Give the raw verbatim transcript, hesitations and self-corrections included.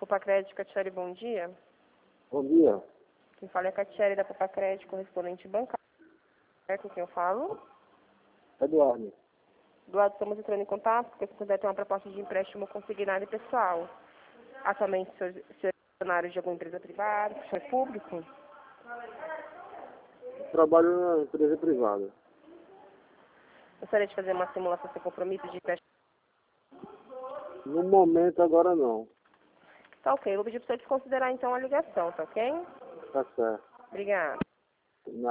Popacred, Catiele, bom dia. Bom dia. Quem fala é a Catiele da Popacred, correspondente bancário. É com quem eu falo? Eduardo. Eduardo, estamos entrando em contato porque você deve ter uma proposta de empréstimo consignado e pessoal. Atualmente, o senhor é funcionário de alguma empresa privada, o senhor é público? Trabalho na empresa privada. Gostaria de fazer uma simulação sem compromisso de empréstimo? No momento, agora não. Tá ok, eu vou pedir para você desconsiderar então a ligação, tá ok? Tá certo. Obrigada.